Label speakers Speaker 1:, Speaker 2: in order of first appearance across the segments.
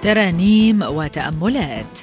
Speaker 1: ترانيم وتأملات.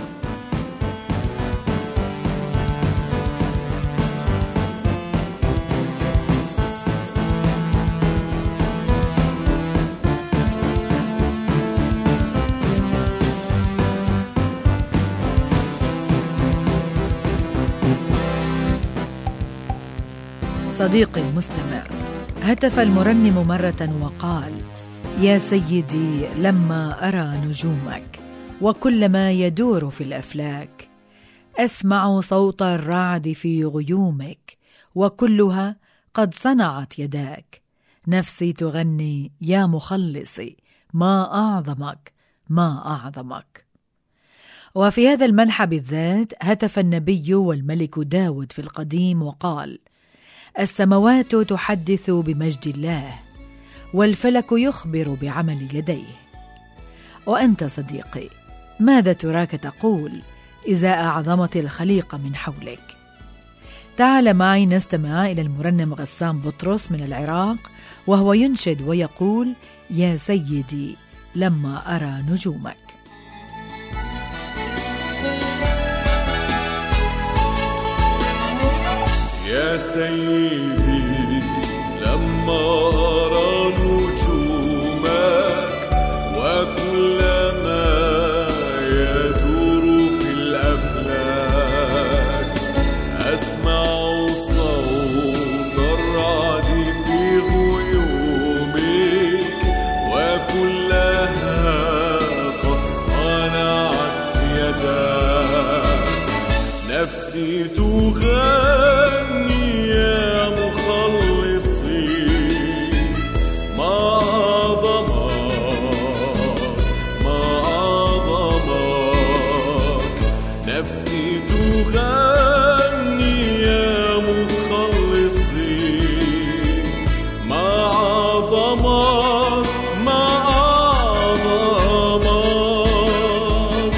Speaker 1: صديقي المستمع، هتف المرنم مرة وقال: يا سيدي لما أرى نجومك وكل ما يدور في الأفلاك، أسمع صوت الرعد في غيومك وكلها قد صنعت يداك، نفسي تغني يا مخلصي ما أعظمك ما أعظمك. وفي هذا المنحى بالذات هتف النبي والملك داود في القديم وقال: السماوات تحدث بمجد الله والفلك يخبر بعمل يديه. وأنت صديقي، ماذا تراك تقول إذا أعظمت الخليقة من حولك؟ تعال معي نستمع إلى المرنم غسان بطرس من العراق وهو ينشد ويقول: يا سيدي لما أرى نجومك.
Speaker 2: يا سيدي لما أرى نجومك وكل ما يدور في الأفلاك، أسمع صوت الرعد في غيومك وكلها قد صنعت يداك، نفسي تغني يا مخلصي ما أعظمك ما أعظمك، نفسي تغني يا مخلصي ما أعظمك ما أعظمك.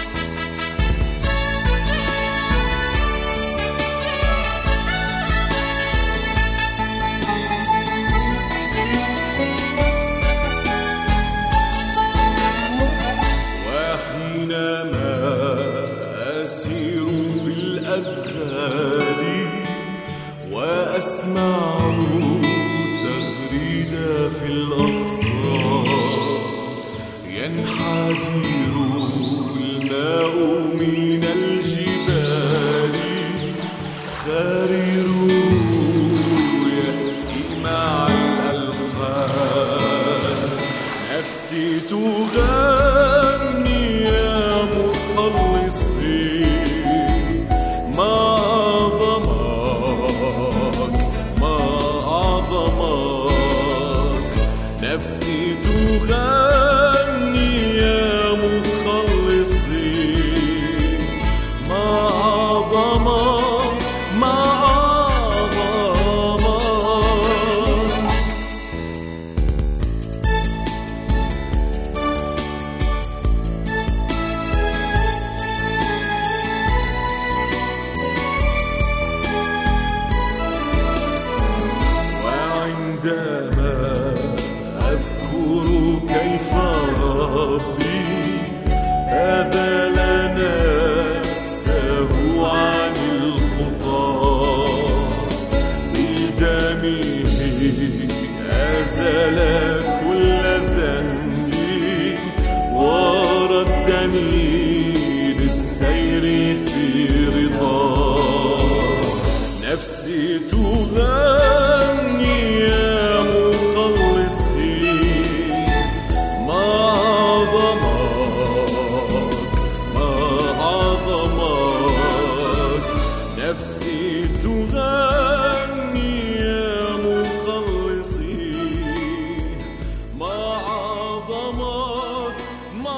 Speaker 2: وحينما أسير في الأدغال وأسمع تغريد في الأقصار، ينحدر الماء من الجبال، خارر يأتي مع الألحان، نفسي تغني يا مخلصي ما أعظمك ما أعظمك، نفسي تغني يا مخلصي ما أعظمك ما أعظمك. وعندما أذكر كيف ربي بذل نفسه عن الخطاة، بدمه أزال كل ذنبي وردني للسير في رضاه، نفسي تغني يا مخلصي ما أعظمك ما أعظمك، نفسي تغني يا مخلصي ما أعظمك ما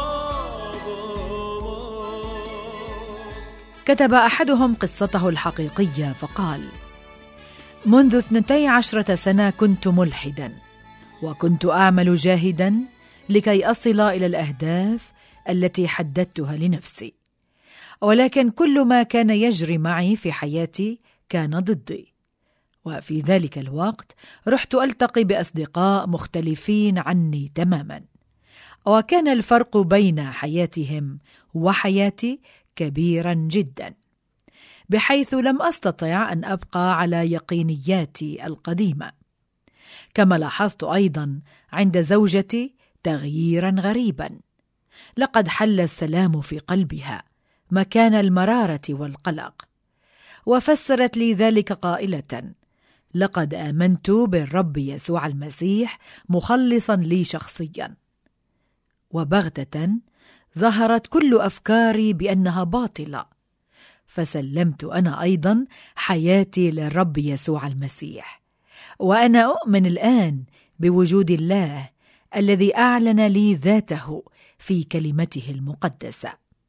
Speaker 2: أعظمك.
Speaker 1: كتب أحدهم قصته الحقيقية فقال: منذ 12 سنة كنت ملحدا، وكنت أعمل جاهدا لكي أصل إلى الأهداف التي حددتها لنفسي، ولكن كل ما كان يجري معي في حياتي كان ضدي. وفي ذلك الوقت رحت ألتقي بأصدقاء مختلفين عني تماما. وكان الفرق بين حياتهم وحياتي كبيرا جدا، بحيث لم أستطع أن أبقى على يقينياتي القديمة. كما لاحظت أيضا عند زوجتي تغييرا غريبا، لقد حل السلام في قلبها مكان المرارة والقلق، وفسرت لي ذلك قائلة: لقد آمنت بالرب يسوع المسيح مخلصا لي شخصيا. وبغتة ظهرت كل أفكاري بأنها باطلة، فسلمت أنا أيضا حياتي للرب يسوع المسيح، وأنا أؤمن الآن بوجود الله الذي أعلن لي ذاته في كلمته المقدسة.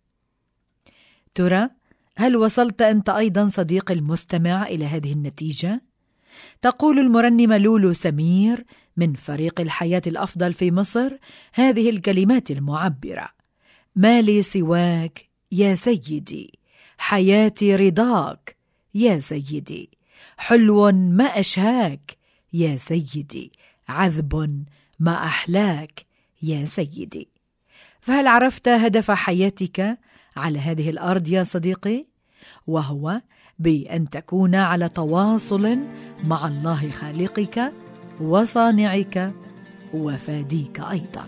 Speaker 1: ترى، هل وصلت أنت أيضا صديقي المستمع إلى هذه النتيجة؟ تقول المرنمة لولو سمير من فريق الحياة الأفضل في مصر هذه الكلمات المعبرة: ما لي سواك يا سيدي، حياتي رضاك يا سيدي، حلو ما أشهاك يا سيدي، عذب ما أحلاك يا سيدي. فهل عرفت هدف حياتك على هذه الأرض يا صديقي؟ وهو بأن تكون على تواصل مع الله خالقك وصانعك وفاديك أيضا.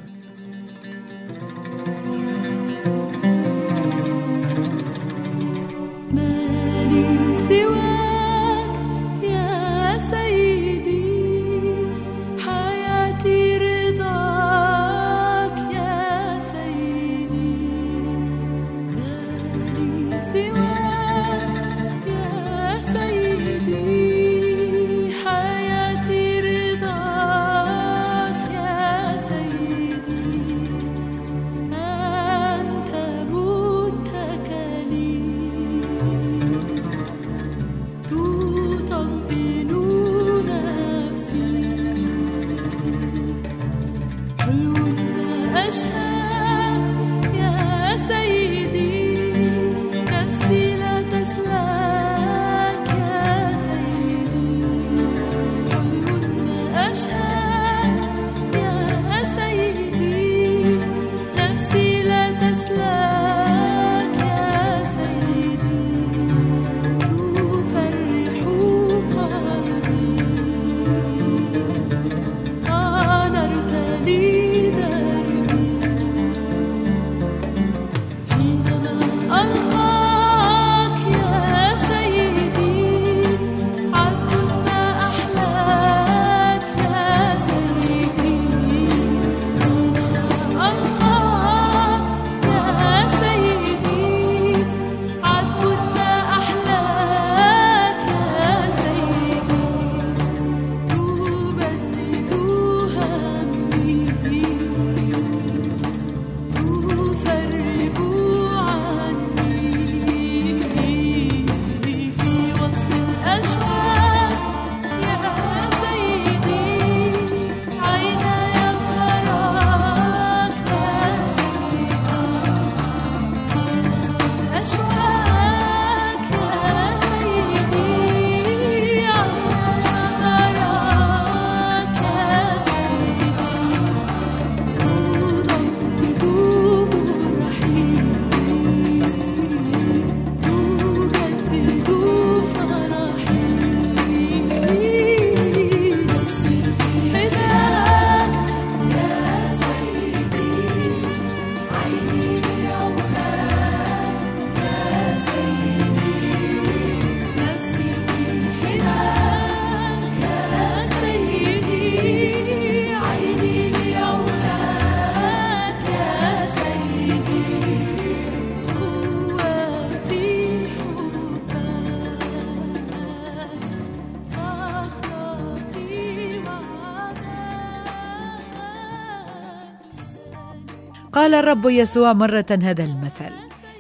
Speaker 1: قال الرب يسوع مرة هذا المثل: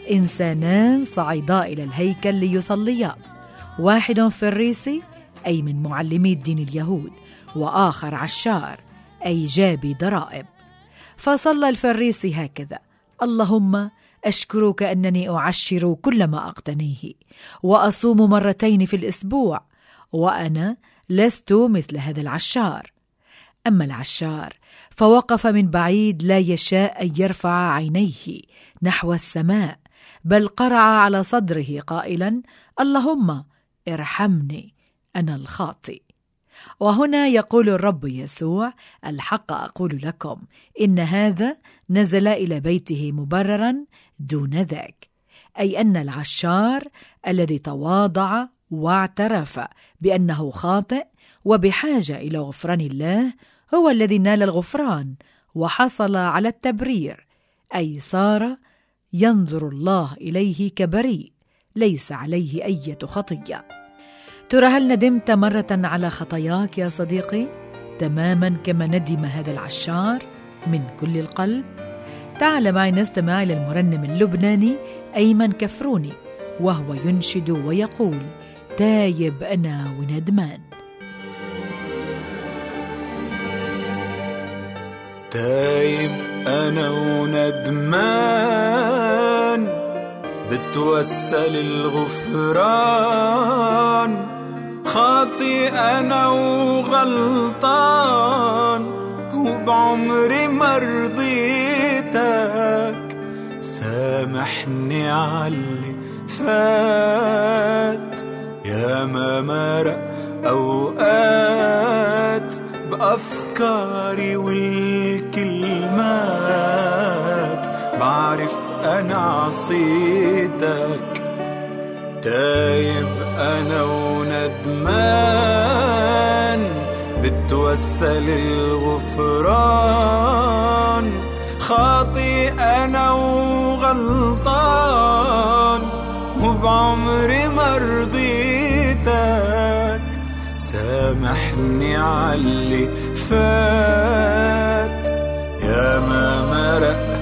Speaker 1: إنسانان صعدا إلى الهيكل ليصليا، واحد فريسي أي من معلمي الدين اليهود، وآخر عشار أي جابي ضرائب. فصلى الفريسي هكذا: اللهم أشكرك أنني أعشر كل ما أقتنيه وأصوم مرتين في الأسبوع، وأنا لست مثل هذا العشار. أما العشار فوقف من بعيد لا يشاء أن يرفع عينيه نحو السماء، بل قرع على صدره قائلا: اللهم ارحمني أنا الخاطئ. وهنا يقول الرب يسوع: الحق أقول لكم إن هذا نزل إلى بيته مبررا دون ذاك، أي أن العشار الذي تواضع واعترف بأنه خاطئ وبحاجة إلى غفران الله هو الذي نال الغفران وحصل على التبرير، أي صار ينظر الله إليه كبريء ليس عليه أي خطية. ترى هل ندمت مرة على خطاياك يا صديقي تماما كما ندم هذا العشار من كل القلب؟ تعال معي نستمع إلى المرنم اللبناني أيمن كفروني وهو ينشد ويقول: تايب أنا وندمان.
Speaker 3: تايب أنا وندمان، بتوسل الغفران، خاطي أنا وغلطان، وبعمري ما رضيتك، سامحني عاللي فات، يا ما مرق أوقات بأفكاري والكلمات، بعرف أنا عصيتك. تايب أنا وندمان، بتوسل الغفران، خاطي أنا وغلطان، وبعمري ما رضيتك، سامحني عاللي فات، يا ما مرق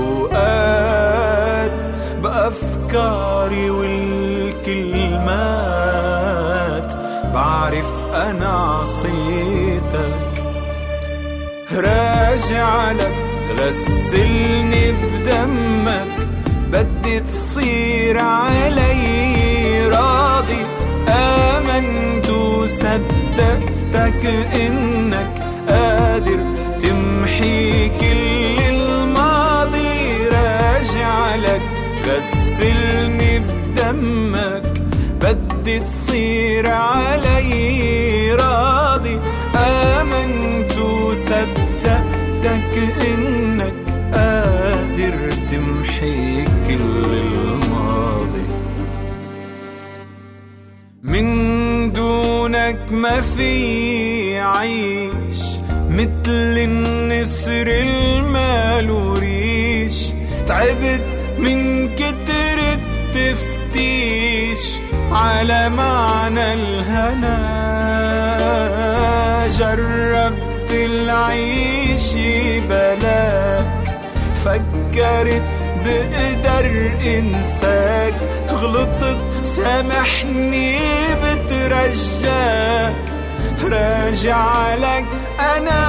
Speaker 3: أوقات بأفكاري والكلمات، بعرف أنا عصيتك. راجع لك غسلني بدمك، بدي تصير علي راضي، آمنت وصدقتك إنك قادر تمحي كل الماضي. راجع لك غسلني بدمك، بدي تصير علي راضي، آمنت وصدقتك إنك قادر تمحي كل الماضي. من دونك ما في عيش، مثل النسر المال ريش، تعبت من كتر التفتيش على معنى الهنا. جربت العيش بلاك، فكرت بقدر انساك، غلطت سامحني بترجاك. راجع لك أنا،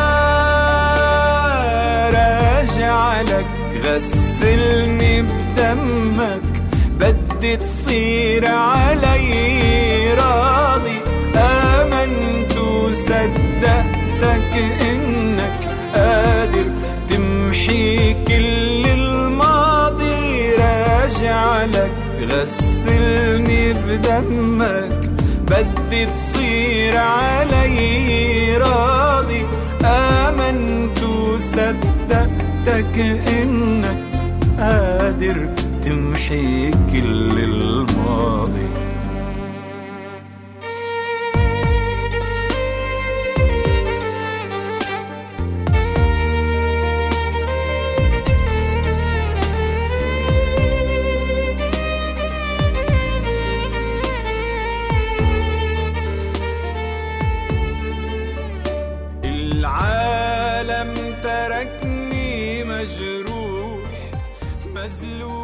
Speaker 3: راجع لك غسلني بدمك، بدي تصير علي راضي، آمنت وصدقتك إنك قادر تمحي كل الماضي. راجع لك غسلني بدمك، بدي تصير علي راضي، آمنت وصدقتك إنك قادر تمحي كل الماضي. العالم تركني مجروح مذلول